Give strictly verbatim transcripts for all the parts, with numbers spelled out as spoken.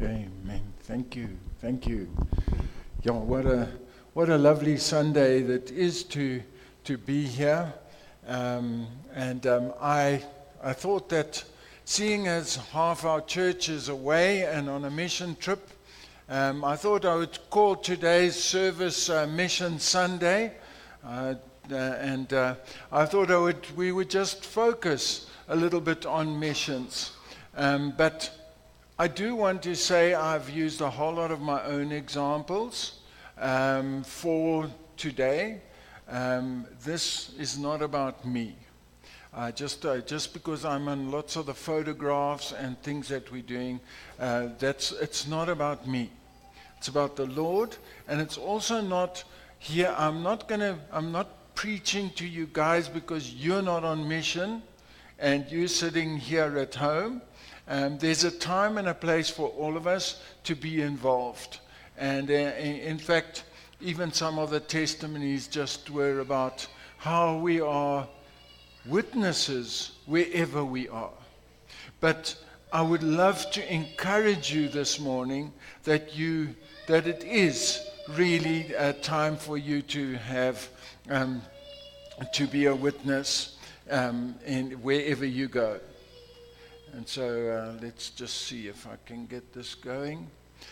Amen. Thank you. Thank you. Yeah, what a what a lovely Sunday that is to to be here. Um, and um, I I thought that seeing as half our church is away and on a mission trip, um, I thought I would call today's service uh, Mission Sunday. Uh, uh, and uh, I thought I would we would just focus a little bit on missions. Um, but I do want to say I've used a whole lot of my own examples um, for today. Um, this is not about me. Uh, just uh, just because I'm on lots of the photographs and things that we're doing, uh, that's it's not about me. It's about the Lord, and it's also not here. I'm not gonna. I'm not preaching to you guys because you're not on mission, and you're sitting here at home. Um, there's a time and a place for all of us to be involved. And uh, in fact, even some of the testimonies just were about how we are witnesses wherever we are. But I would love to encourage you this morning that you that it is really a time for you to have um, to be a witness um, in wherever you go. And so uh, let's just see if I can get this going.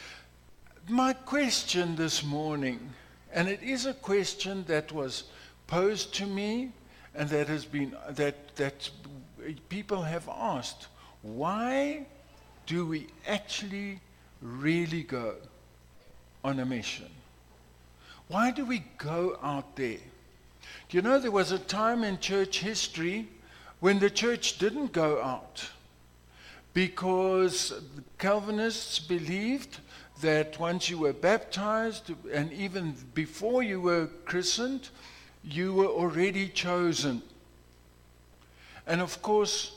My question this morning, and it is a question that was posed to me and that has been that that people have asked, why do we actually really go on a mission? Why do we go out there? Do you know there was a time in church history when the church didn't go out? Because the Calvinists believed that once you were baptized, and even before you were christened, you were already chosen. And of course,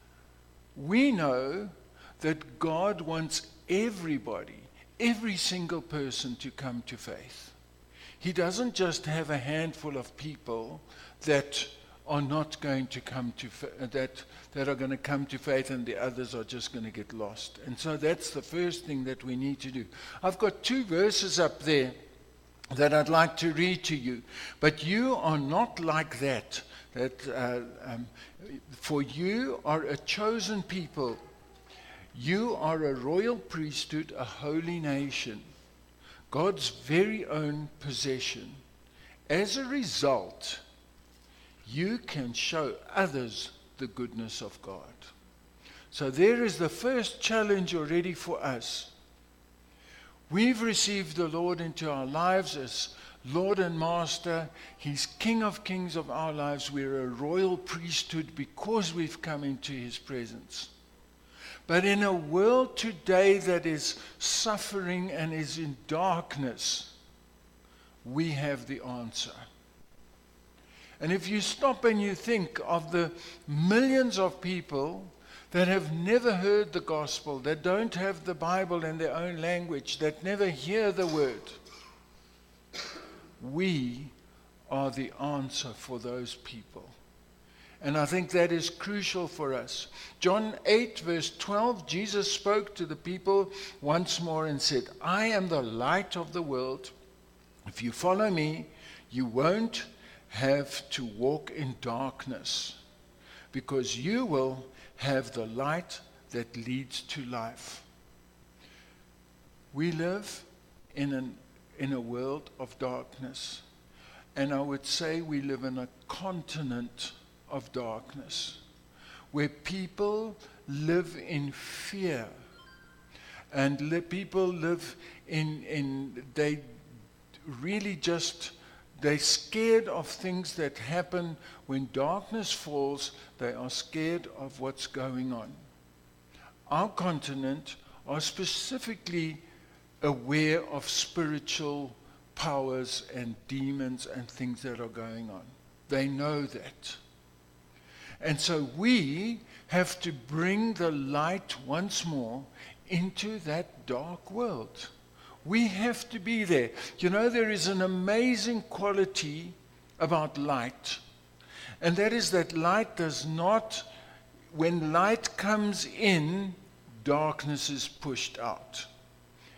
we know that God wants everybody, every single person to come to faith. He doesn't just have a handful of people that are not going to come to fa- that that are going to come to faith, and the others are just going to get lost. And so that's the first thing that we need to do. I've got two verses up there that I'd like to read to you, but you are not like that. That uh, um, for you are a chosen people. You are a royal priesthood, a holy nation, God's very own possession. As a result, you can show others the goodness of God. So there is the first challenge already for us. We've received the Lord into our lives as Lord and Master. He's King of Kings of our lives. We're a royal priesthood because we've come into His presence. But in a world today that is suffering and is in darkness, we have the answer. And if you stop and you think of the millions of people that have never heard the gospel, that don't have the Bible in their own language, that never hear the word, we are the answer for those people. And I think that is crucial for us. John eight verse twelve, Jesus spoke to the people once more and said, I am the light of the world. If you follow me, you won't have to walk in darkness, because you will have the light that leads to life. We live in an in a world of darkness, and I would say we live in a continent of darkness where people live in fear, and li- people live in in they really just They're scared of things that happen when darkness falls. They are scared of what's going on. Our continent are specifically aware of spiritual powers and demons and things that are going on. They know that. And so we have to bring the light once more into that dark world. We have to be there. You know, there is an amazing quality about light. And that is that light does not, when light comes in, darkness is pushed out.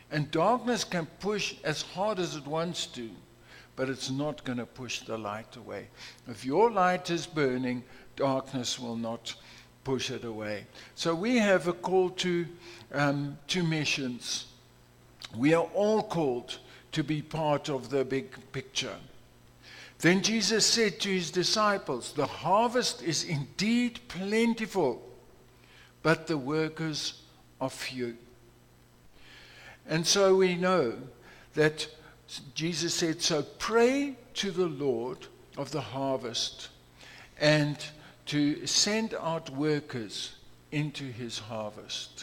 And darkness can push as hard as it wants to, but it's not going to push the light away. If your light is burning, darkness will not push it away. So we have a call to, um, to missions. We are all called to be part of the big picture. Then Jesus said to his disciples, the harvest is indeed plentiful, but the workers are few. And so we know that Jesus said, so pray to the Lord of the harvest and to send out workers into his harvest.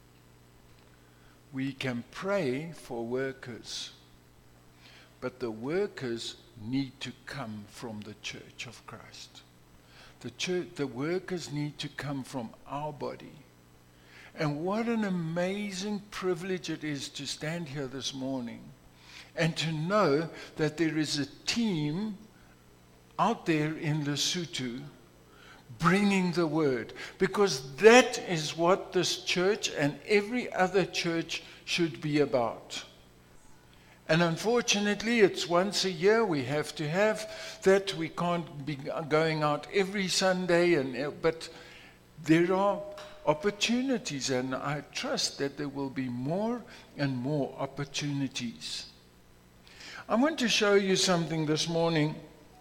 We can pray for workers, but the workers need to come from the church of Christ. The church, the workers need to come from our body. And what an amazing privilege it is to stand here this morning and to know that there is a team out there in Lesotho bringing the word. Because that is what this church and every other church should be about. And unfortunately, it's once a year we have to have that. We can't be going out every Sunday, and but there are opportunities, and I trust that there will be more and more opportunities. I want to show you something this morning,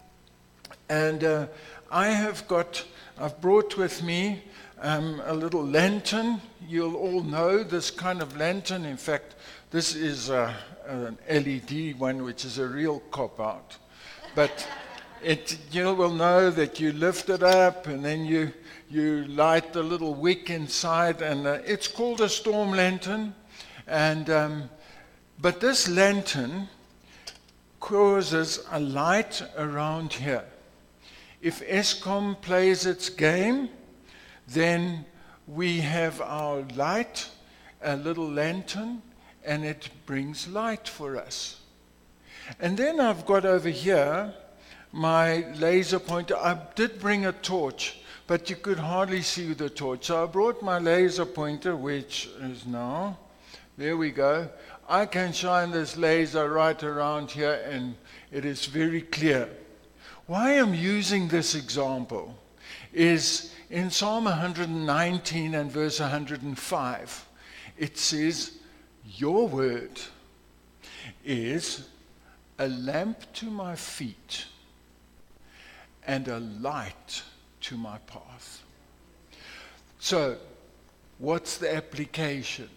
and uh, I have got, I've brought with me um, a little lantern. You'll all know this kind of lantern. In fact, this is uh, an L E D one, which is a real cop-out. But it, you will know that you lift it up, and then you you light the little wick inside, and uh, it's called a storm lantern. And um, but this lantern causes a light around here. If Eskom plays its game, then we have our light, a little lantern, and it brings light for us. And then I've got over here my laser pointer. I did bring a torch, but you could hardly see the torch. So I brought my laser pointer, which is now, there we go. I can shine this laser right around here, and it is very clear. Why I'm using this example is in Psalm one nineteen and verse one hundred five. It says, your word is a lamp to my feet and a light to my path. So, what's the application?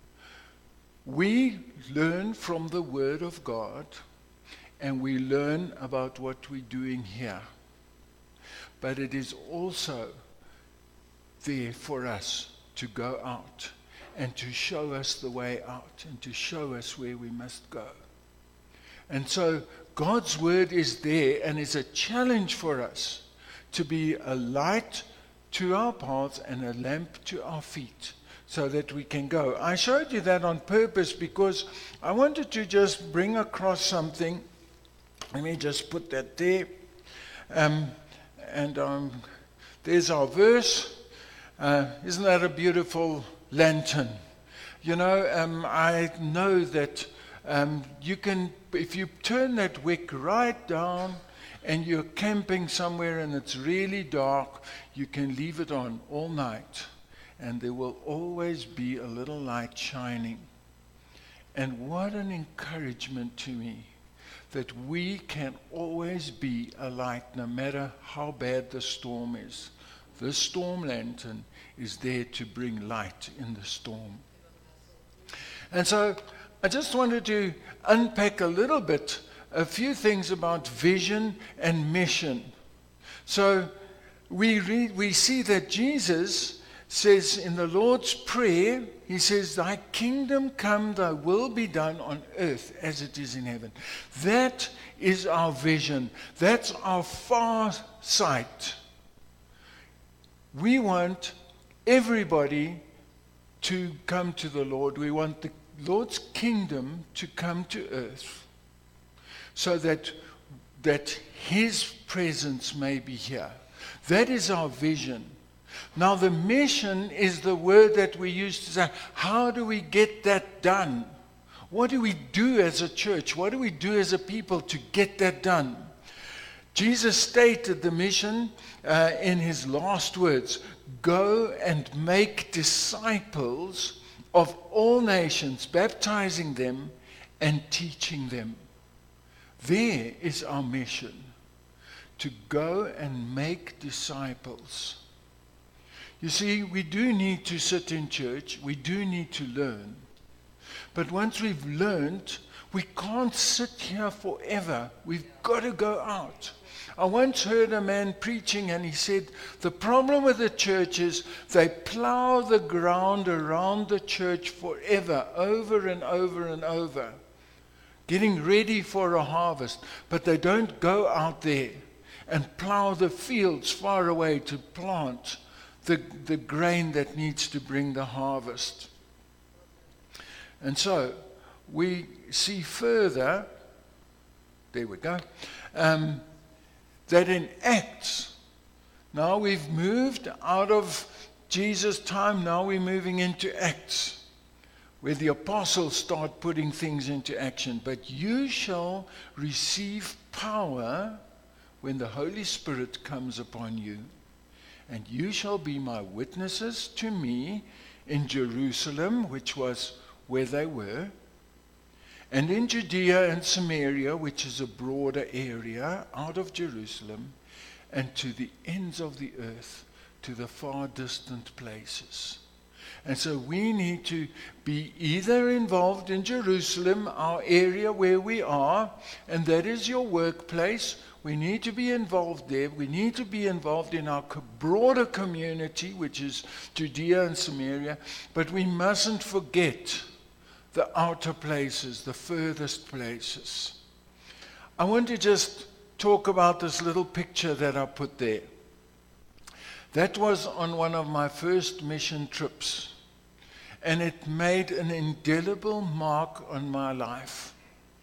We learn from the Word of God, and we learn about what we're doing here. But it is also there for us to go out and to show us the way out and to show us where we must go. And so God's Word is there and is a challenge for us to be a light to our paths and a lamp to our feet so that we can go. I showed you that on purpose because I wanted to just bring across something. Let me just put that there. Um, and um, there's our verse. Uh, isn't that a beautiful lantern? You know, um, I know that um, you can, if you turn that wick right down and you're camping somewhere and it's really dark, you can leave it on all night and there will always be a little light shining. And what an encouragement to me that we can always be a light no matter how bad the storm is. This storm lantern is there to bring light in the storm. And so I just wanted to unpack a little bit, a few things about vision and mission. So we read, we see that Jesus says in the Lord's Prayer, he says, thy kingdom come, thy will be done on earth as it is in heaven. That is our vision. That's our far sight. We want everybody to come to the Lord. We want the Lord's kingdom to come to earth so that, that his presence may be here. That is our vision. Now the mission is the word that we use to say, how do we get that done? what do we do as a church? What do we do as a people to get that done? Jesus stated the mission uh, in his last words, go and make disciples of all nations, baptizing them and teaching them. There is our mission, to go and make disciples. You see, we do need to sit in church, we do need to learn. But once we've learned, we can't sit here forever. We've got to go out. I once heard a man preaching and he said, the problem with the church is they plow the ground around the church forever, over and over and over, getting ready for a harvest, but they don't go out there and plow the fields far away to plant the, the grain that needs to bring the harvest. And so we see further, there we go, um, that in Acts, now we've moved out of Jesus' time, now we're moving into Acts, where the apostles start putting things into action. But you shall receive power when the Holy Spirit comes upon you, and you shall be my witnesses to me in Jerusalem, which was where they were, and in Judea and Samaria, which is a broader area out of Jerusalem, and to the ends of the earth, to the far distant places. And so we need to be either involved in Jerusalem, our area where we are, and that is your workplace. We need to be involved there. We need to be involved in our co- broader community, which is Judea and Samaria. But we mustn't forget the outer places, the furthest places. I want to just talk about this little picture that I put there. That was on one of my first mission trips, and it made an indelible mark on my life,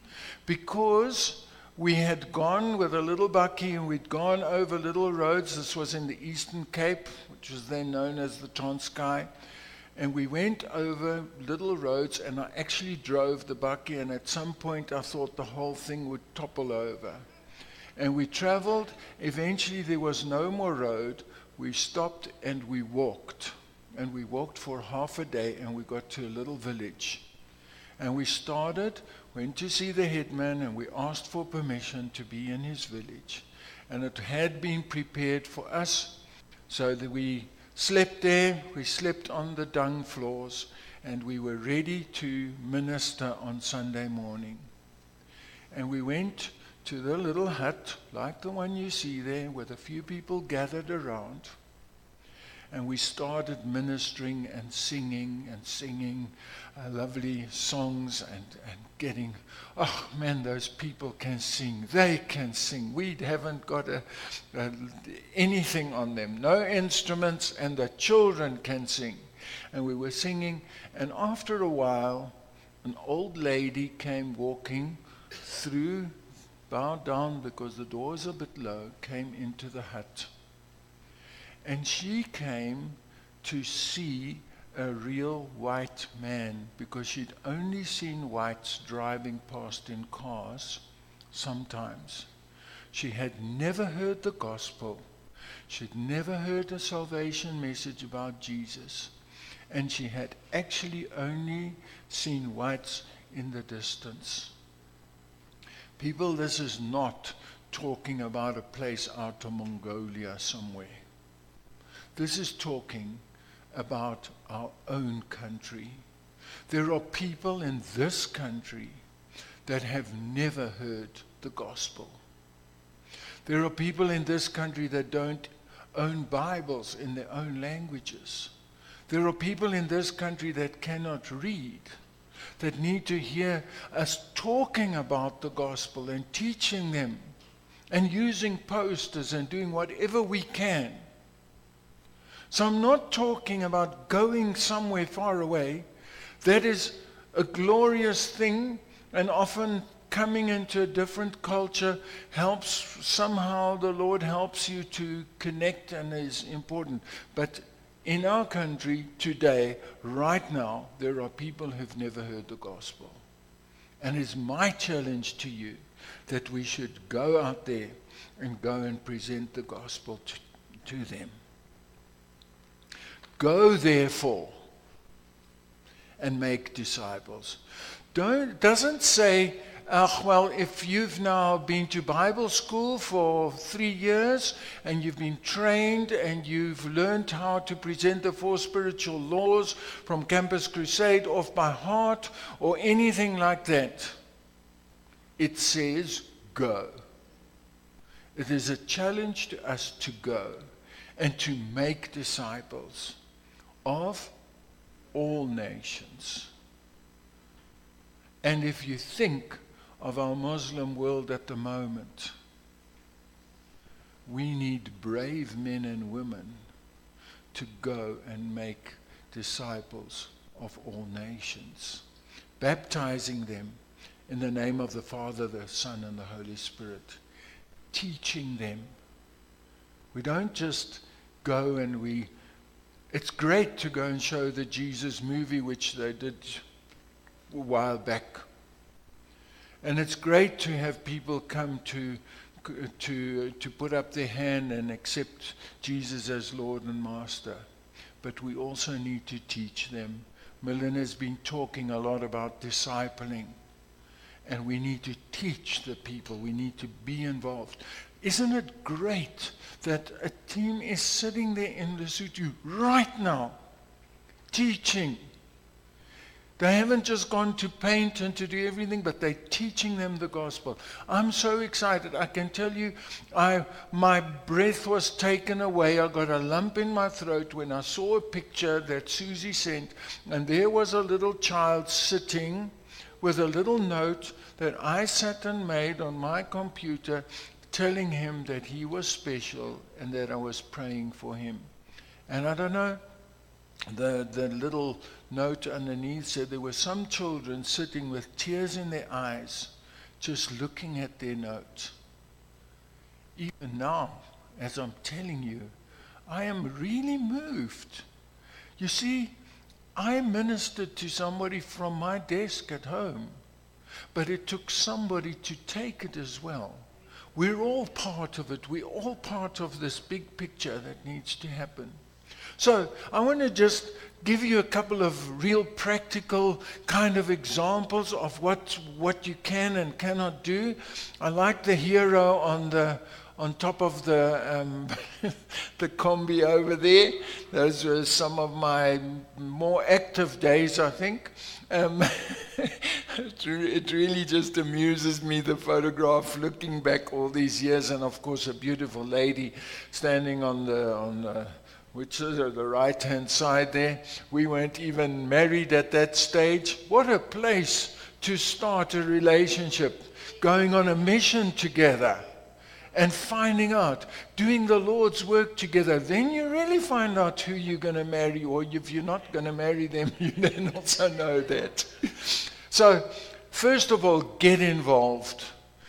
because we had gone with a little bakkie and we'd gone over little roads. This was in the Eastern Cape, which was then known as the Transkei. And we went over little roads, and I actually drove the bakkie, and at some point I thought the whole thing would topple over. And we traveled. Eventually there was no more road. We stopped and we walked. And we walked for half a day, and we got to a little village. And we started, went to see the headman, and we asked for permission to be in his village. And it had been prepared for us, so that we slept there, we slept on the dung floors, and we were ready to minister on Sunday morning. And we went to the little hut, like the one you see there, with a few people gathered around. And we started ministering and singing and singing uh, lovely songs and, and getting, oh man, those people can sing. They can sing. We haven't got a, a, anything on them. No instruments, and the children can sing. And we were singing, and after a while, an old lady came walking through, bowed down because the door is a bit low, came into the hut. And she came to see a real white man, because she'd only seen whites driving past in cars sometimes. She had never heard the gospel. She'd never heard a salvation message about Jesus. And she had actually only seen whites in the distance. People, this is not talking about a place out of Mongolia somewhere. This is talking about our own country. There are people in this country that have never heard the gospel. There are people in this country that don't own Bibles in their own languages. There are people in this country that cannot read, that need to hear us talking about the gospel and teaching them and using posters and doing whatever we can. So I'm not talking about going somewhere far away. That is a glorious thing, and often coming into a different culture helps. Somehow the Lord helps you to connect, and is important. But in our country today, right now, there are people who've never heard the gospel. And it's my challenge to you that we should go out there and go and present the gospel to, to them. Go therefore and make disciples. Don't, doesn't say, oh, well, if you've now been to Bible school for three years and you've been trained and you've learned how to present the four spiritual laws from Campus Crusade off by heart or anything like that. It says go. It is a challenge to us to go and to make disciples of all nations. And if you think of our Muslim world at the moment, we need brave men and women to go and make disciples of all nations, baptizing them in the name of the Father, the Son, and the Holy Spirit, teaching them. We don't just go and we It's great to go and show the Jesus movie, which they did a while back. And it's great to have people come to to to put up their hand and accept Jesus as Lord and Master. But we also need to teach them. Millen has been talking a lot about discipling. And we need to teach the people. We need to be involved. Isn't it great that a team is sitting there in Lesotho right now, teaching? They haven't just gone to paint and to do everything, but they're teaching them the gospel. I'm so excited. I can tell you, I my breath was taken away. I got a lump in my throat when I saw a picture that Susie sent, and there was a little child sitting with a little note that I sat and made on my computer, telling him that he was special and that I was praying for him. And I don't know, the, the little note underneath said there were some children sitting with tears in their eyes, just looking at their note. Even now, as I'm telling you, I am really moved. You see, I ministered to somebody from my desk at home, but it took somebody to take it as well. We're all part of it. We're all part of this big picture that needs to happen. So I want to just give you a couple of real practical kind of examples of what what you can and cannot do. I like the hero on the on top of the um, the combi over there. Those were some of my more active days, I think. Um, it, re- it really just amuses me, the photograph, looking back all these years, and of course a beautiful lady standing on the on the, which is the right-hand side there. We weren't even married at that stage. What a place to start a relationship, going on a mission together and finding out, doing the Lord's work together. Then you really find out who you're going to marry, or if you're not going to marry them, you then also know that. So, first of all, get involved.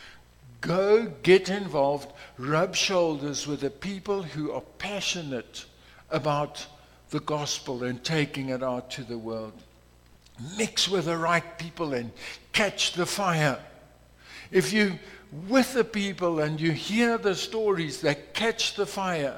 Go get involved. Rub shoulders with the people who are passionate about the gospel and taking it out to the world. Mix with the right people and catch the fire. If you with the people and you hear the stories that catch the fire.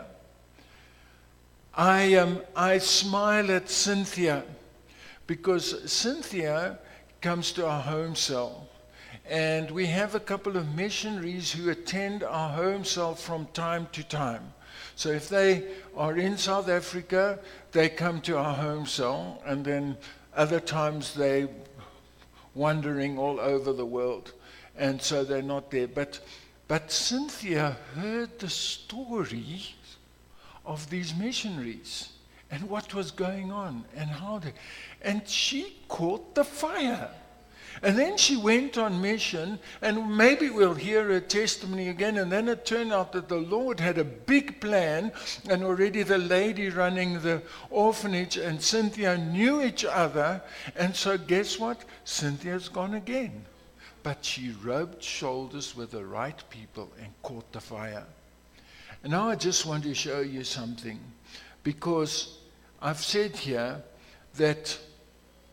I um, I smile at Cynthia because Cynthia comes to our home cell, and we have a couple of missionaries who attend our home cell from time to time. So if they are in South Africa, they come to our home cell, and then other times they're wandering all over the world. And so they're not there. But but Cynthia heard the stories of these missionaries and what was going on and how they, and she caught the fire. And then she went on mission, and maybe we'll hear her testimony again. And then it turned out that the Lord had a big plan, and already the lady running the orphanage and Cynthia knew each other. And so guess what? Cynthia's gone again. But she rubbed shoulders with the right people and caught the fire. And now I just want to show you something, because I've said here that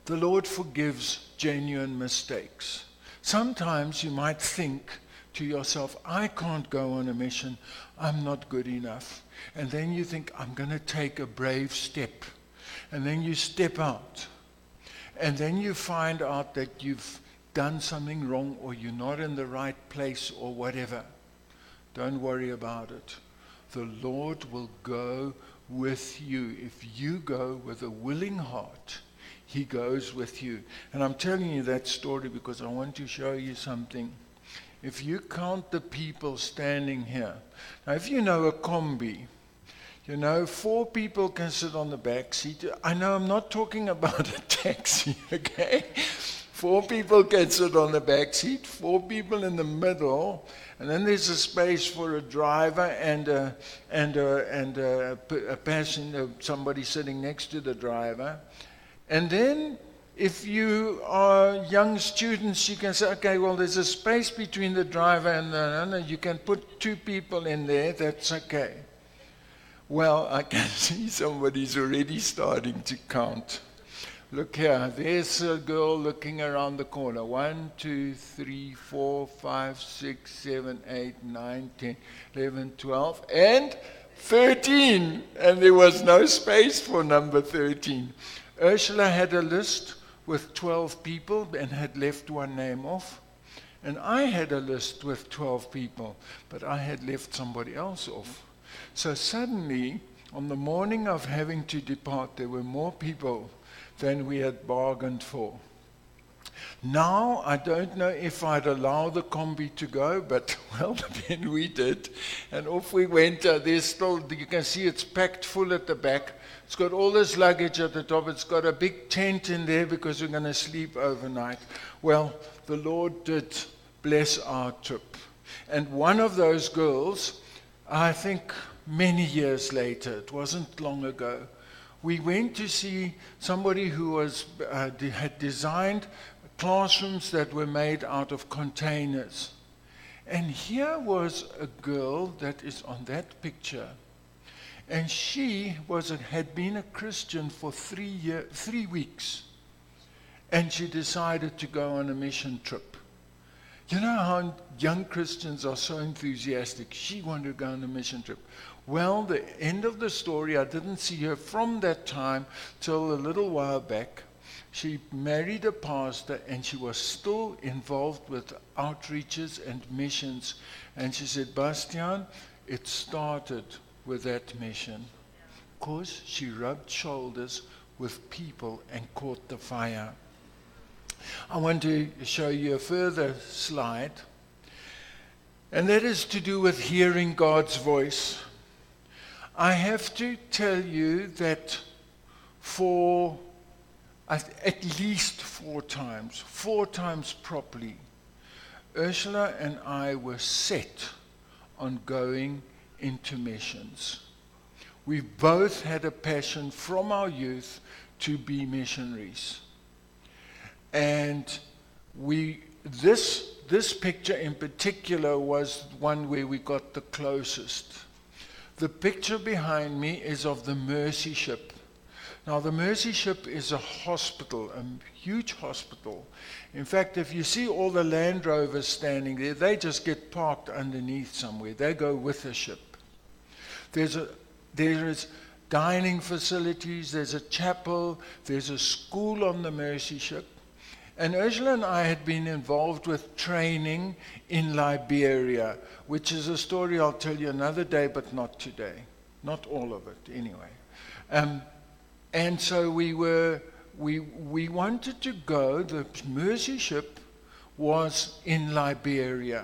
The Lord forgives genuine mistakes. Sometimes you might think to yourself, I can't go on a mission, I'm not good enough. And then you think, I'm going to take a brave step. And then you step out. And then you find out that you've done something wrong, or you're not in the right place, or whatever. Don't worry about it. The Lord will go with you. If you go with a willing heart, He goes with you. And I'm telling you that story because I want to show you something. If you count the people standing here, now if you know a combi, you know, four people can sit on the back seat. I know I'm not talking about a taxi, okay? Four people can sit on the back seat, four people in the middle, and then there's a space for a driver and a, and a, and a, a passenger, somebody sitting next to the driver. And then if you are young students, you can say, okay, well, there's a space between the driver and the, and you can put two people in there, that's okay. Well, I can see somebody's already starting to count. Look here, there's a girl looking around the corner. One, two, three, four, five, six, seven, eight, nine, ten, eleven, twelve, and thirteen. And there was no space for number thirteen. Ursula had a list with twelve people and had left one name off. And I had a list with twelve people, but I had left somebody else off. So suddenly, on the morning of having to depart, there were more people than we had bargained for. Now, I don't know if I'd allow the combi to go, but, well, then we did. And off we went. Uh, there's still, you can see it's packed full at the back. It's got all this luggage at the top. It's got a big tent in there because we're going to sleep overnight. Well, the Lord did bless our trip. And one of those girls, I think many years later, it wasn't long ago, we went to see somebody who was uh, de- had designed classrooms that were made out of containers. And here was a girl that is on that picture. And she was a, had been a Christian for three year, three weeks. And she decided to go on a mission trip. You know how young Christians are so enthusiastic. She wanted to go on a mission trip. Well, the end of the story, I didn't see her from that time till a little while back. She married a pastor and she was still involved with outreaches and missions. And she said, Bastian, it started with that mission. Because she rubbed shoulders with people and caught the fire. I want to show you a further slide, and that is to do with hearing God's voice. I have to tell you that for at least four times, four times properly, Ursula and I were set on going into missions. We both had a passion from our youth to be missionaries. And we, this, this picture in particular was one where we got the closest. The picture behind me is of the Mercy Ship. Now, the Mercy Ship is a hospital, a huge hospital. In fact, if you see all the Land Rovers standing there, they just get parked underneath somewhere. They go with the ship. There's a, there is dining facilities, there's a chapel, there's a school on the Mercy Ship. And Ursula and I had been involved with training in Liberia, which is a story I'll tell you another day, but not today. Not all of it, anyway. Um, and so we were, we we wanted to go. The Mercy Ship was in Liberia,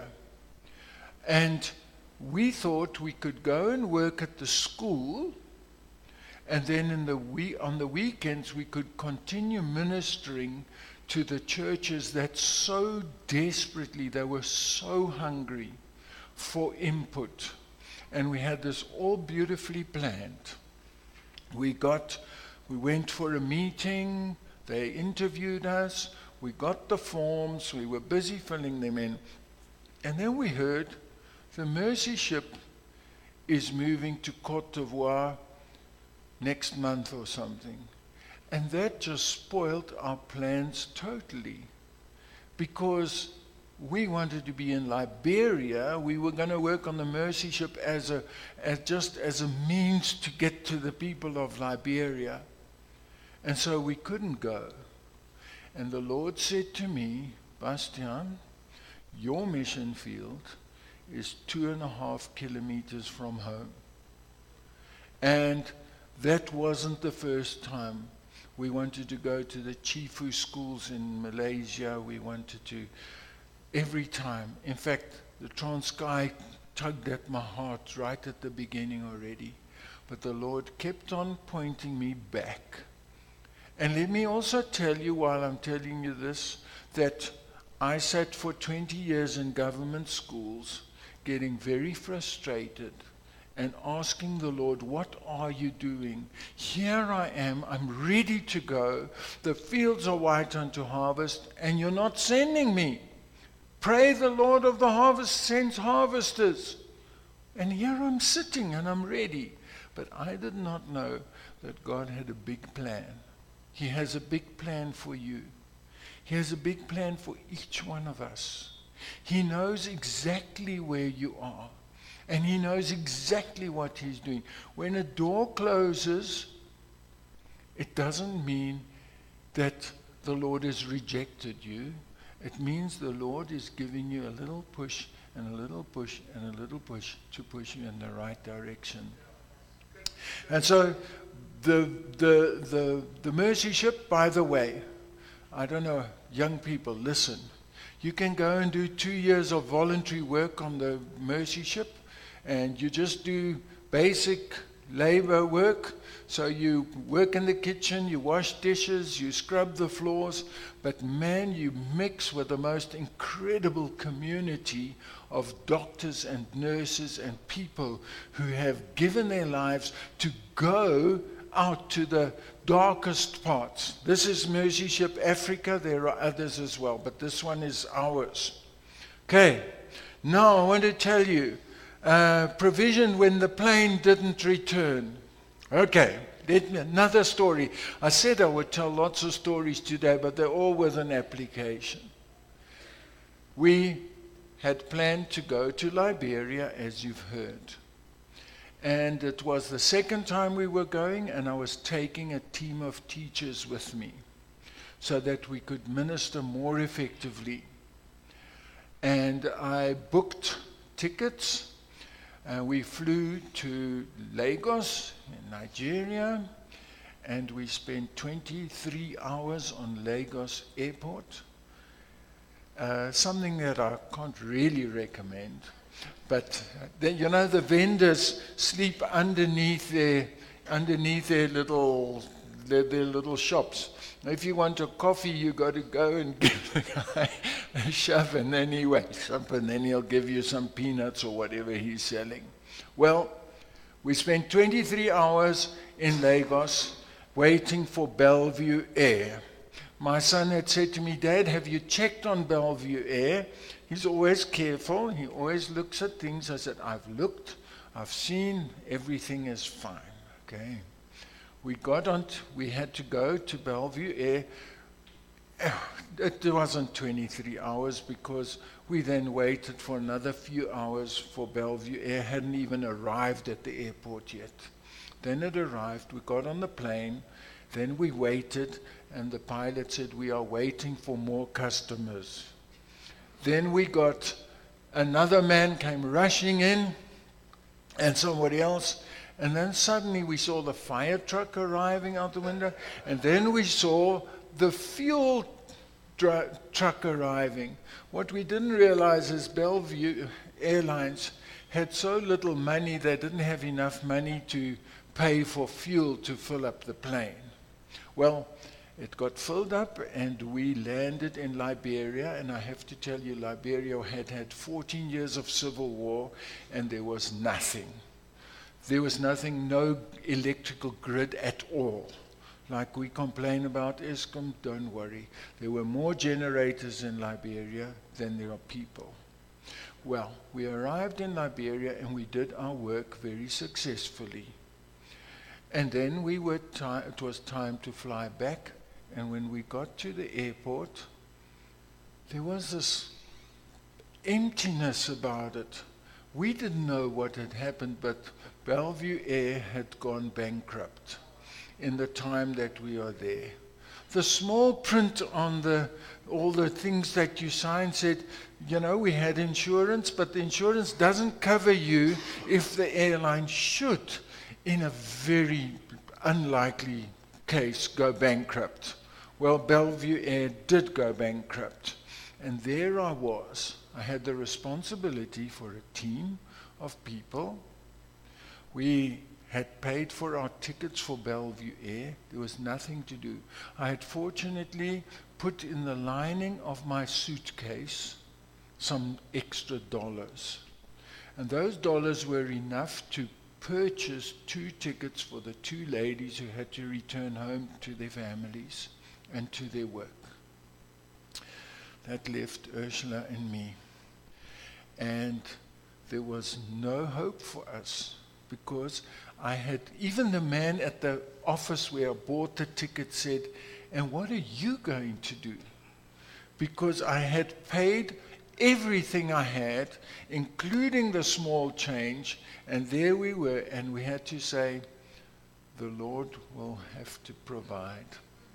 and we thought we could go and work at the school, and then in the we on the weekends we could continue ministering to the churches that so desperately, they were so hungry for input. And we had this all beautifully planned. We got, we went for a meeting, they interviewed us, we got the forms, we were busy filling them in. And then we heard the Mercy Ship is moving to Côte d'Ivoire next month or something. And that just spoiled our plans totally, because we wanted to be in Liberia. We were going to work on the Mercy Ship as a, as just as a means to get to the people of Liberia. And so we couldn't go. And the Lord said to me, Bastian, your mission field is two and a half kilometers from home. And that wasn't the first time. We wanted to go to the Chifu schools in Malaysia. We wanted to, every time. In fact, the Transkei tugged at my heart right at the beginning already. But the Lord kept on pointing me back. And let me also tell you, while I'm telling you this, that I sat for twenty years in government schools, getting very frustrated and asking the Lord, what are you doing? Here I am, I'm ready to go. The fields are white unto harvest, and you're not sending me. Pray the Lord of the harvest sends harvesters. And here I'm sitting and I'm ready. But I did not know that God had a big plan. He has a big plan for you. He has a big plan for each one of us. He knows exactly where you are. And he knows exactly what he's doing. When a door closes, it doesn't mean that the Lord has rejected you. It means the Lord is giving you a little push and a little push and a little push to push you in the right direction. And so the the the, the Mercy Ship, by the way, I don't know, young people, listen. You can go and do two years of voluntary work on the Mercy Ship, and you just do basic labor work. So you work in the kitchen, you wash dishes, you scrub the floors, but man, you mix with the most incredible community of doctors and nurses and people who have given their lives to go out to the darkest parts. This is Mercy Ship Africa. There are others as well, but this one is ours. Okay, now I want to tell you, uh, provision when the plane didn't return. Okay, let me, another story. I said I would tell lots of stories today, but they're all with an application. We had planned to go to Liberia, as you've heard. And it was the second time we were going, and I was taking a team of teachers with me so that we could minister more effectively. And I booked tickets. Uh, we flew to Lagos in Nigeria, and we spent twenty-three hours on Lagos Airport. Uh, something that I can't really recommend. But then, you know, the vendors sleep underneath their underneath their little their, their little shops. If you want a coffee, you got to go and give the guy a shove, and then he wakes up, and then he'll give you some peanuts or whatever he's selling. Well, we spent twenty-three hours in Lagos waiting for Bellevue Air. My son had said to me, Dad, have you checked on Bellevue Air? He's always careful. He always looks at things. I said, I've looked, I've seen, everything is fine. Okay. We got on, t- we had to go to Bellevue Air. It wasn't twenty-three hours because we then waited for another few hours for Bellevue Air. Hadn't even arrived at the airport yet. Then it arrived, we got on the plane, then we waited, and the pilot said, we are waiting for more customers. Then we got, another man came rushing in, and somebody else, and then suddenly we saw the fire truck arriving out the window, and then we saw the fuel dr- truck arriving. What we didn't realize is Bellevue Airlines had so little money, they didn't have enough money to pay for fuel to fill up the plane. Well, it got filled up, and we landed in Liberia, and I have to tell you, Liberia had had fourteen years of civil war, and there was nothing. There was nothing, no electrical grid at all. Like we complain about Eskom, don't worry. There were more generators in Liberia than there are people. Well, we arrived in Liberia, and we did our work very successfully. And then we were ti- it was time to fly back. And when we got to the airport, there was this emptiness about it. We didn't know what had happened, but Bellevue Air had gone bankrupt in the time that we are there. The small print on the all the things that you signed said, you know, we had insurance, but the insurance doesn't cover you if the airline should, in a very unlikely case, go bankrupt. Well, Bellevue Air did go bankrupt. And there I was. I had the responsibility for a team of people. We had paid for our tickets for Bellevue Air. There was nothing to do. I had fortunately put in the lining of my suitcase some extra dollars. And those dollars were enough to purchase two tickets for the two ladies who had to return home to their families and to their work. That left Ursula and me. And there was no hope for us because I had, even the man at the office where I bought the ticket said, and what are you going to do? Because I had paid everything I had, including the small change, and there we were, and we had to say, the Lord will have to provide.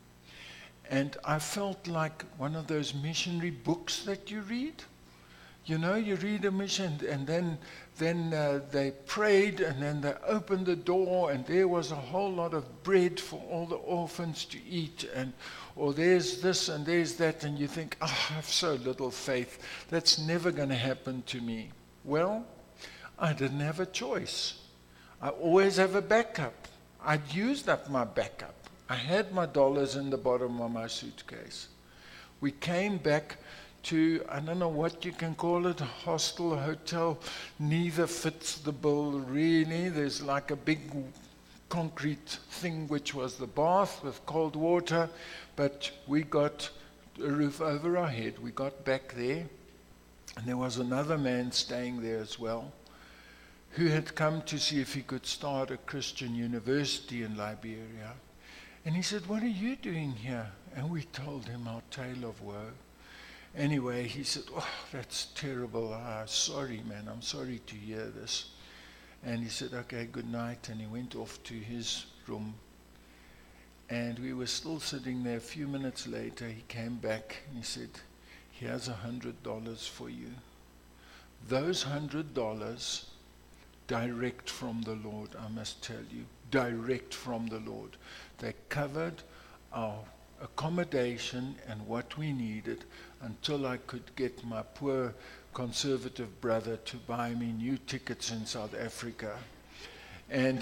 And I felt like one of those missionary books that you read. You know, you read a mission, and then then uh, they prayed, and then they opened the door, and there was a whole lot of bread for all the orphans to eat, and or there's this and there's that, and you think, oh, I have so little faith. That's never going to happen to me. Well, I didn't have a choice. I always have a backup. I'd used up my backup. I had my dollars in the bottom of my suitcase. We came back to, I don't know what you can call it, a hostel, a hotel. Neither fits the bill really. There's like a big concrete thing which was the bath with cold water, but we got a roof over our head. We got back there, and there was another man staying there as well, who had come to see if he could start a Christian university in Liberia. And he said, what are you doing here? And we told him our tale of woe. Anyway, he said, oh, that's terrible. Ah, sorry, man, I'm sorry to hear this. And he said, okay, good night. And he went off to his room. And we were still sitting there. A few minutes later, he came back and he said, here's a hundred dollars for you. Those hundred dollars, direct from the Lord, I must tell you, direct from the Lord. They covered our accommodation and what we needed until I could get my poor conservative brother to buy me new tickets in South Africa. And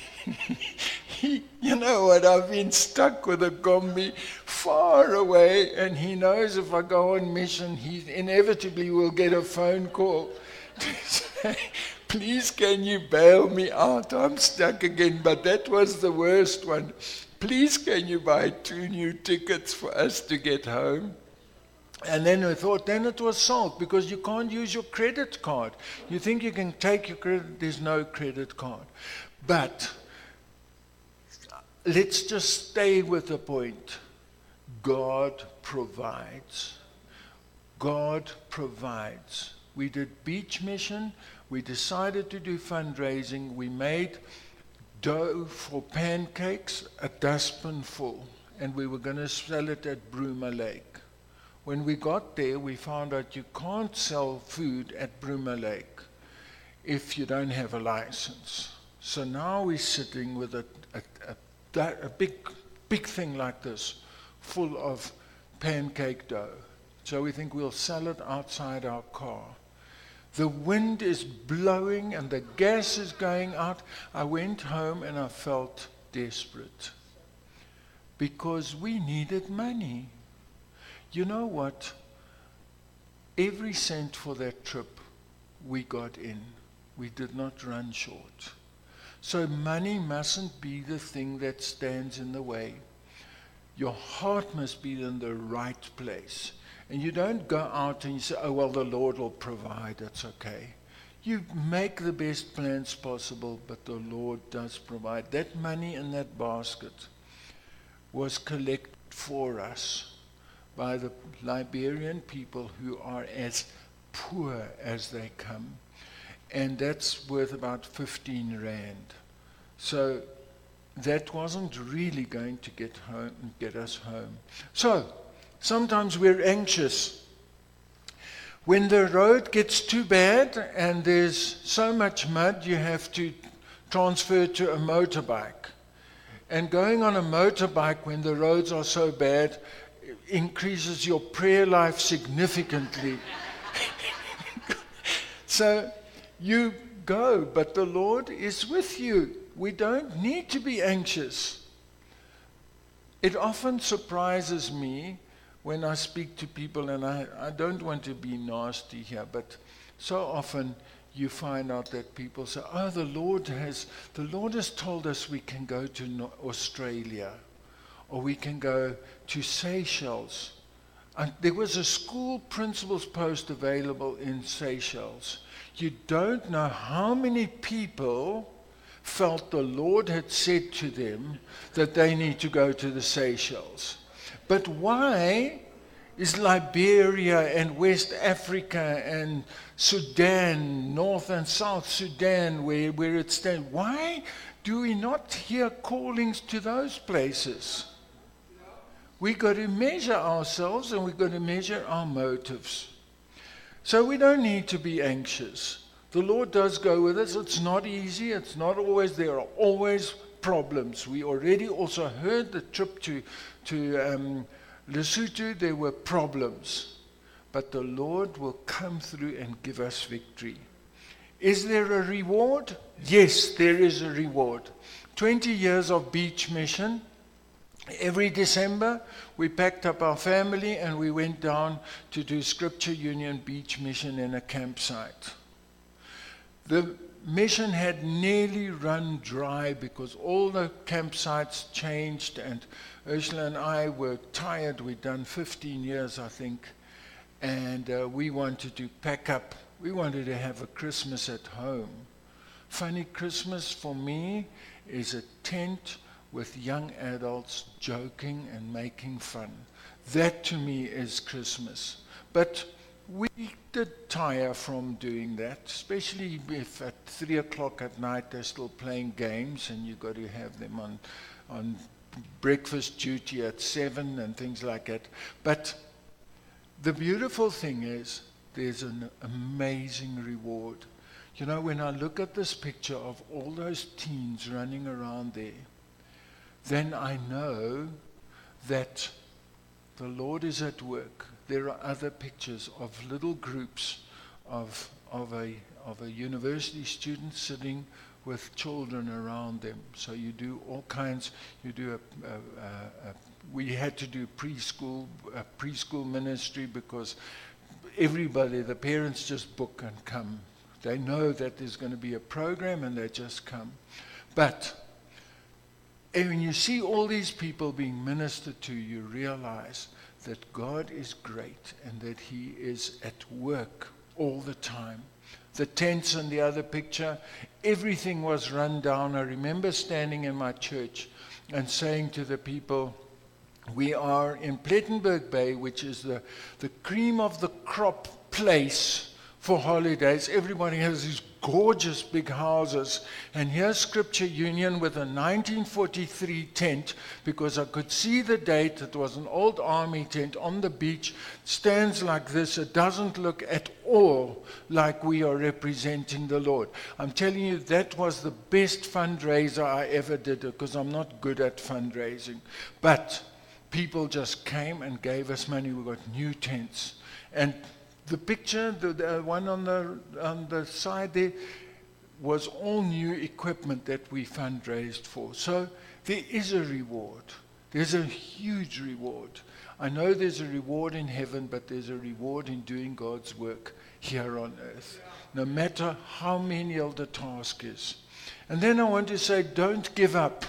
he, you know what, I've been stuck with a Gombi far away, and he knows if I go on mission, he inevitably will get a phone call to say, please can you bail me out? I'm stuck again. But that was the worst one. Please can you buy two new tickets for us to get home? And then we thought, then it was solved, because you can't use your credit card. You think you can take your credit, there's no credit card. But let's just stay with the point. God provides. God provides. We did beach mission. We decided to do fundraising. We made dough for pancakes, a dustbin full, and we were going to sell it at Bruma Lake. When we got there, we found out you can't sell food at Bruma Lake if you don't have a license. So now we're sitting with a, a, a, a big, big thing like this, full of pancake dough. So we think we'll sell it outside our car. The wind is blowing and the gas is going out. I went home and I felt desperate because we needed money. You know what? Every cent for that trip we got in. We did not run short. So money mustn't be the thing that stands in the way. Your heart must be in the right place. And you don't go out and you say, oh, well, the Lord will provide, it's okay. You make the best plans possible, but the Lord does provide. That money in that basket was collected for us by the Liberian people who are as poor as they come. And that's worth about fifteen rand. So that wasn't really going to get home, get us home. So sometimes we're anxious. When the road gets too bad and there's so much mud, you have to transfer to a motorbike. And going on a motorbike when the roads are so bad increases your prayer life significantly. So you go, but the Lord is with you. We don't need to be anxious. It often surprises me when I speak to people, and I, I don't want to be nasty here, but so often you find out that people say, oh, the Lord has, the Lord has told us we can go to no- Australia, or we can go to Seychelles. And there was a school principal's post available in Seychelles. You don't know how many people felt the Lord had said to them that they need to go to the Seychelles. But why is Liberia and West Africa and Sudan, North and South Sudan, where, where it stands, why do we not hear callings to those places? We've got to measure ourselves, and we've got to measure our motives. So we don't need to be anxious. The Lord does go with us. It's not easy. It's not always, there are always problems. We already also heard the trip to, to um, Lesotho, there were problems. But the Lord will come through and give us victory. Is there a reward? Yes, there is a reward. twenty years of beach mission. Every December, we packed up our family and we went down to do Scripture Union Beach Mission in a campsite. The mission had nearly run dry because all the campsites changed, and Ursula and I were tired. We'd done fifteen years, I think, and uh, we wanted to pack up. We wanted to have a Christmas at home. Funny Christmas for me is a tent with young adults joking and making fun. That to me is Christmas. But we did tire from doing that, especially if at three o'clock at night they're still playing games and you've got to have them on, on breakfast duty at seven and things like that. But the beautiful thing is there's an amazing reward. You know, when I look at this picture of all those teens running around there, then I know that the Lord is at work. There are other pictures of little groups of, of, a, of a university student sitting with children around them. So you do all kinds, you do a, a, a, a we had to do preschool, a preschool ministry because everybody, the parents just book and come. They know that there's going to be a program and they just come. But and when you see all these people being ministered to, you realize that God is great and that He is at work all the time. The tents in the other picture, everything was run down. I remember standing in my church and saying to the people, we are in Plettenberg Bay, which is the, the cream of the crop place for holidays. Everybody has these gorgeous big houses, and here's Scripture Union with a nineteen forty-three tent, because I could see the date. It was an old army tent on the beach, stands like this. It doesn't look at all like we are representing the Lord. I'm telling you, that was the best fundraiser I ever did, because I'm not good at fundraising. But people just came and gave us money. We got new tents. And the picture, the, the one on the on the side there, was all new equipment that we fundraised for. So there is a reward. There's a huge reward. I know there's a reward in heaven, but there's a reward in doing God's work here on earth, no matter how menial the task is. And then I want to say, don't give up.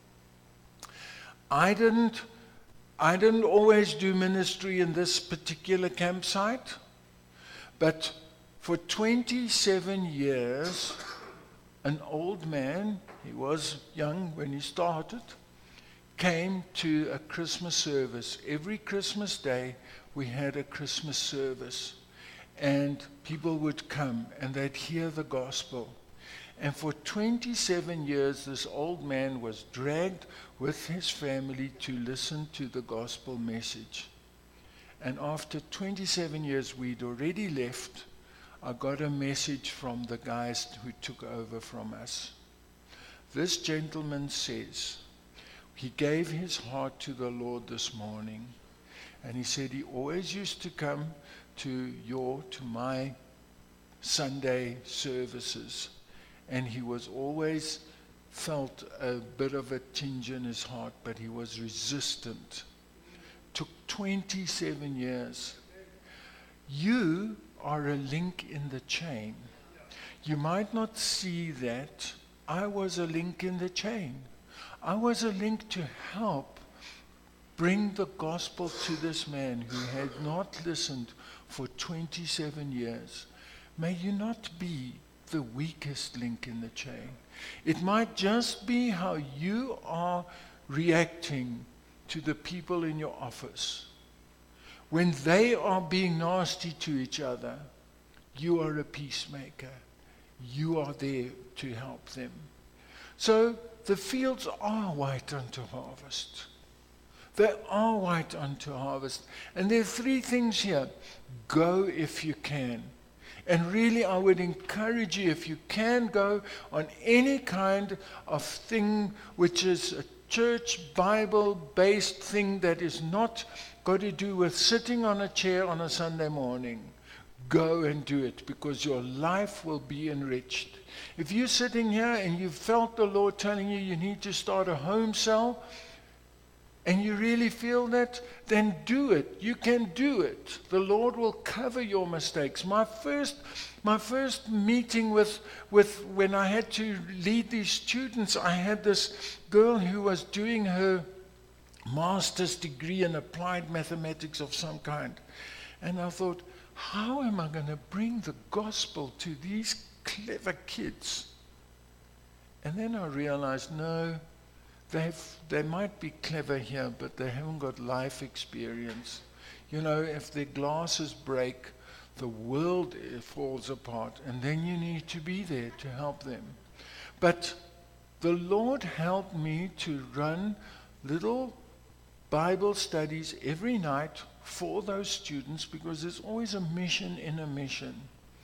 I didn't, I didn't always do ministry in this particular campsite. But For twenty-seven years, an old man, he was young when he started, came to a Christmas service. Every Christmas day, we had a Christmas service. And people would come and they'd hear the gospel. And for twenty-seven years, this old man was dragged with his family to listen to the gospel message. And after twenty-seven years, we'd already left. I got a message from the guys who took over from us. This gentleman says, he gave his heart to the Lord this morning. And he said he always used to come to your, to my Sunday services. And he was always felt a bit of a tinge in his heart, but he was resistant. Took twenty-seven years. You are a link in the chain. You might not see that. I was a link in the chain. I was a link to help bring the gospel to this man who had not listened for twenty-seven years. May you not be the weakest link in the chain. It might just be how you are reacting to the people in your office. When they are being nasty to each other, you are a peacemaker. You are there to help them. So the fields are white unto harvest. They are white unto harvest. And there are three things here. Go if you can. And really, I would encourage you, if you can go on any kind of thing which is a church, Bible-based thing that is not got to do with sitting on a chair on a Sunday morning, go and do it, because your life will be enriched. If you're sitting here and you felt the Lord telling you you need to start a home cell, and you really feel that, then do it. You can do it. The Lord will cover your mistakes. My first, my first meeting with, with when I had to lead these students, I had this girl who was doing her master's degree in applied mathematics of some kind. And I thought, how am I going to bring the gospel to these clever kids? And then I realized, no, They've, they might be clever here, but they haven't got life experience. You know, if their glasses break, the world falls apart, and then you need to be there to help them. But the Lord helped me to run little Bible studies every night for those students, because there's always a mission in a mission.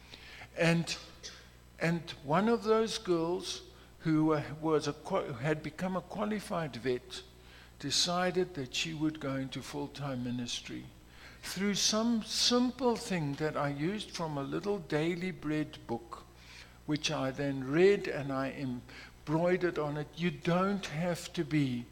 And, and one of those girls who was a, had become a qualified vet, decided that she would go into full-time ministry. Through some simple thing that I used from a little daily bread book, which I then read and I embroidered on it. You don't have to be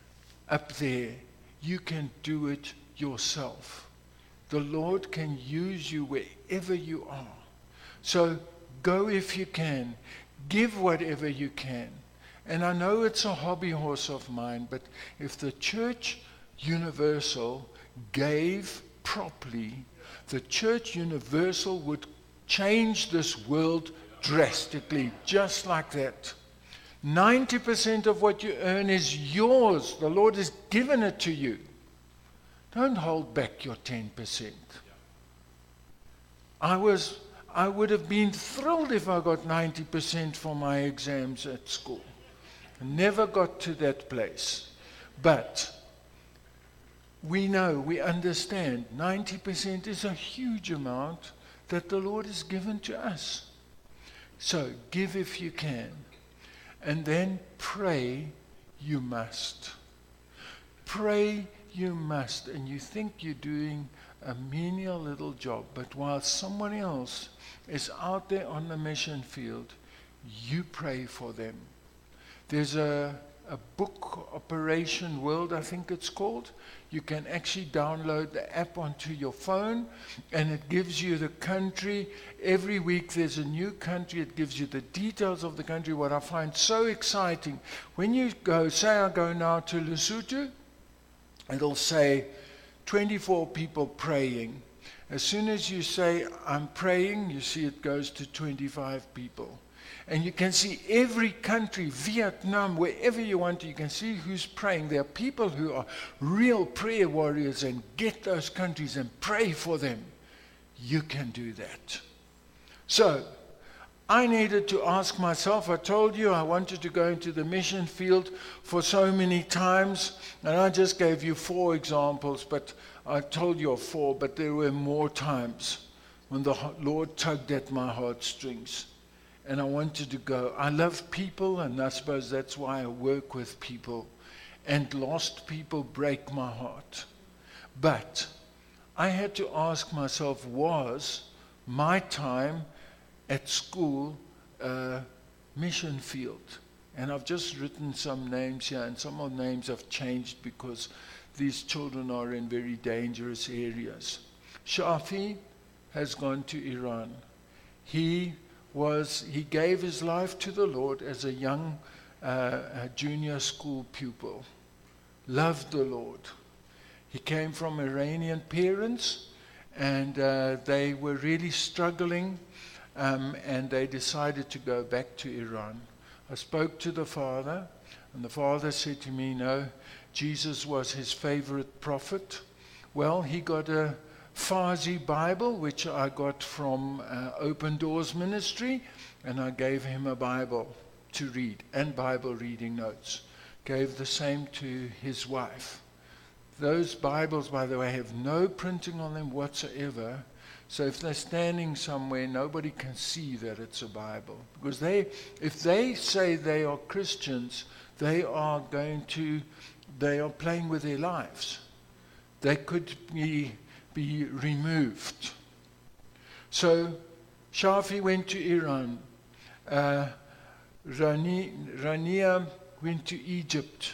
up there. You can do it yourself. The Lord can use you wherever you are. So go if you can. Give whatever you can. And I know it's a hobby horse of mine, but if the Church Universal gave properly, the Church Universal would change this world drastically, just like that. ninety percent of what you earn is yours. The Lord has given it to you. Don't hold back your ten percent. I was... I would have been thrilled if I got ninety percent for my exams at school. I never got to that place. But we know, we understand, ninety percent is a huge amount that the Lord has given to us. So give if you can. And then pray you must. Pray you must. And you think you're doing a menial little job, but while someone else is out there on the mission field, you pray for them. There's a, a book, Operation World, I think it's called. You can actually download the app onto your phone, and it gives you the country. Every week there's a new country. It gives you the details of the country. What I find so exciting, when you go, say I go now to Lesotho, it'll say twenty-four people praying. As soon as you say, I'm praying, you see it goes to twenty-five people. And you can see every country, Vietnam, wherever you want to, you can see who's praying. There are people who are real prayer warriors and get those countries and pray for them. You can do that. So, I needed to ask myself, I told you I wanted to go into the mission field for so many times, and I just gave you four examples, but I told you of four, but there were more times when the Lord tugged at my heartstrings. And I wanted to go. I love people, and I suppose that's why I work with people. And lost people break my heart. But I had to ask myself, was my time at school a mission field? And I've just written some names here, and some of the names have changed because these children are in very dangerous areas. Shafi has gone to Iran. He was he gave his life to the Lord as a young uh, a junior school pupil. Loved the Lord. He came from Iranian parents, and uh, they were really struggling, um, and they decided to go back to Iran. I spoke to the father, and the father said to me, no, Jesus was his favorite prophet. Well, he got a Farsi Bible, which I got from uh, Open Doors Ministry, and I gave him a Bible to read and Bible reading notes. Gave the same to his wife. Those Bibles, by the way, have no printing on them whatsoever, so if they're standing somewhere, nobody can see that it's a Bible. Because they, if they say they are Christians, they are going to, they are playing with their lives. They could be be removed. So Shafi went to Iran. Uh, Rani, Rania went to Egypt.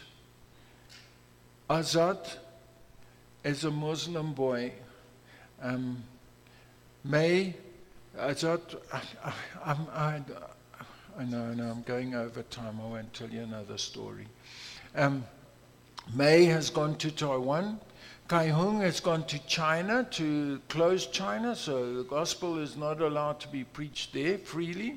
Azad, as a Muslim boy. Um, May, Azad, I, I, I, I know, I know, I'm going over time. I won't tell you another story. Um, May has gone to Taiwan. Kai Hung has gone to China, to close China, so the gospel is not allowed to be preached there freely.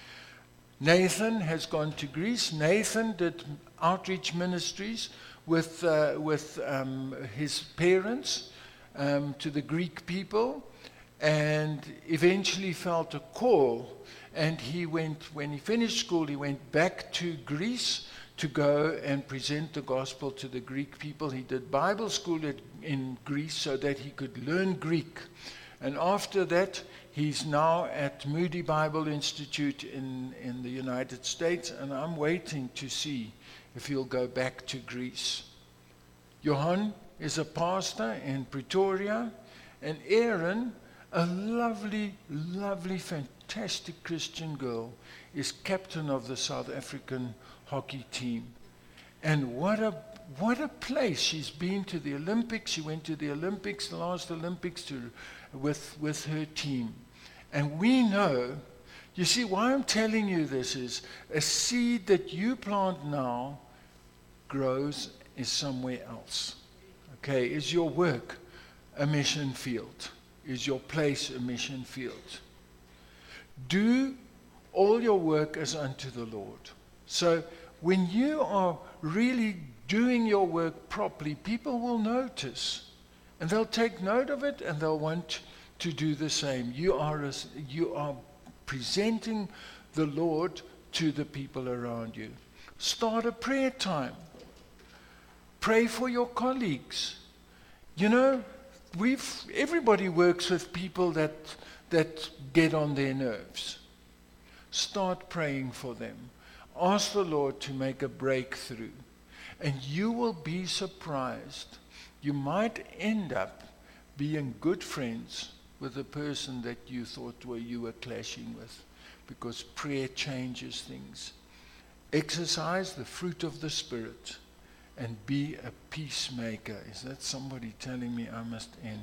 Nathan has gone to Greece. Nathan did outreach ministries with, uh, with um, his parents um, to the Greek people, and eventually felt a call. And he went, when he finished school, he went back to Greece to go and present the gospel to the Greek people. He did Bible school at, in Greece so that he could learn Greek. And after that, he's now at Moody Bible Institute in, in the United States, and I'm waiting to see if he'll go back to Greece. Johan is a pastor in Pretoria, and Erin, a lovely, lovely, fantastic Christian girl, is captain of the South African hockey team. And what a what a place. She's been to the Olympics. She went to the Olympics, the last Olympics, to with with her team. And we know, you see, why I'm telling you this is a seed that you plant now grows is somewhere else. Okay, is your work a mission field? Is your place a mission field? Do all your work as unto the Lord. So when you are really doing your work properly, people will notice, and they'll take note of it, and they'll want to do the same. You are a, you are presenting the Lord to the people around you. Start a prayer time. Pray for your colleagues. You know, we've everybody works with people that that get on their nerves. Start praying for them. Ask the Lord to make a breakthrough. And you will be surprised. You might end up being good friends with the person that you thought were you were clashing with, because prayer changes things. Exercise the fruit of the Spirit and be a peacemaker. Is that somebody telling me I must end?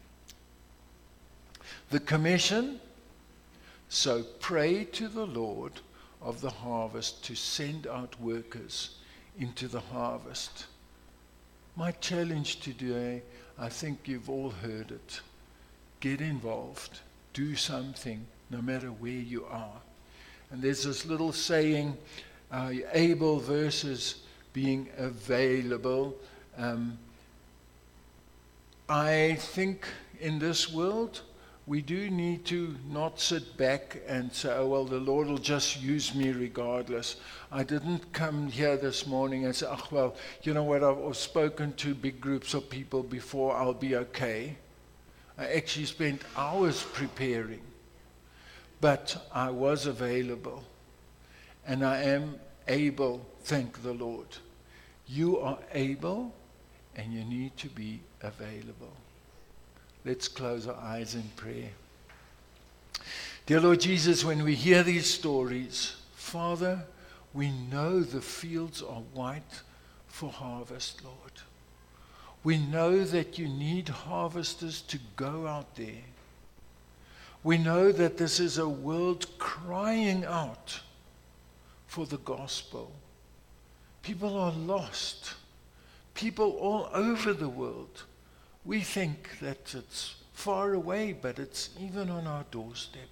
The commission. So pray to the Lord of the harvest to send out workers into the harvest. My challenge today, I think you've all heard it. get involved, do something, no matter where you are. And there's this little saying, uh, able versus being available. Um, I think in this world, we do need to not sit back and say, oh, well, the Lord will just use me regardless. I didn't come here this morning and say, oh, well, you know what, I've spoken to big groups of people before, I'll be okay. I actually spent hours preparing, but I was available, and I am able, thank the Lord. You are able, and you need to be available. Let's close our eyes in prayer. Dear Lord Jesus, when we hear these stories, Father, we know the fields are white for harvest, Lord. We know that you need harvesters to go out there. We know that this is a world crying out for the gospel. People are lost. People all over the world. We think that it's far away, but it's even on our doorstep.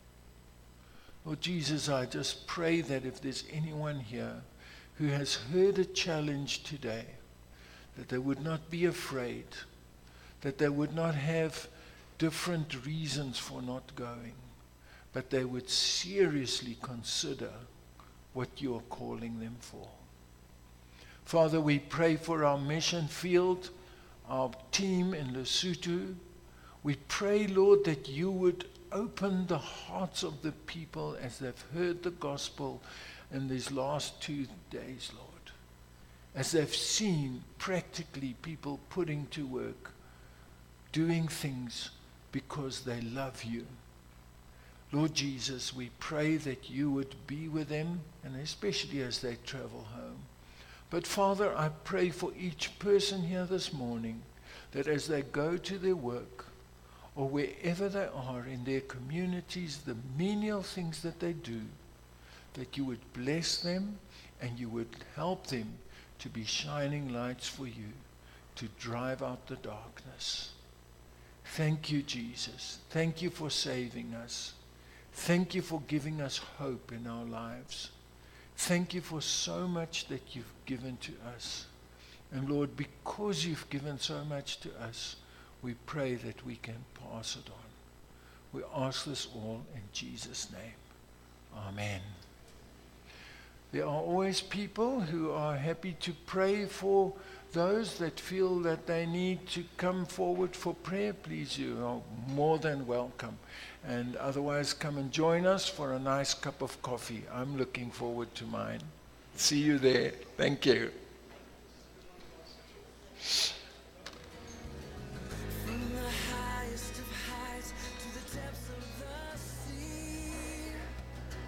Lord Jesus, I just pray that if there's anyone here who has heard a challenge today, that they would not be afraid, that they would not have different reasons for not going, but they would seriously consider what you are calling them for. Father, we pray for our mission field, our team in Lesotho. We pray, Lord, that you would open the hearts of the people as they've heard the gospel in these last two days, Lord. As they've seen practically people putting to work, doing things because they love you. Lord Jesus, we pray that you would be with them, and especially as they travel home. But Father, I pray for each person here this morning that as they go to their work or wherever they are in their communities, the menial things that they do, that you would bless them and you would help them to be shining lights for you, to drive out the darkness. Thank you, Jesus. Thank you for saving us. Thank you for giving us hope in our lives. Thank you for so much that you've given to us. And Lord, because you've given so much to us, we pray that we can pass it on. We ask this all in Jesus' name. Amen. There are always people who are happy to pray for those that feel that they need to come forward for prayer. Please, you are more than welcome. And otherwise, come and join us for a nice cup of coffee. I'm looking forward to mine. See you there. Thank you.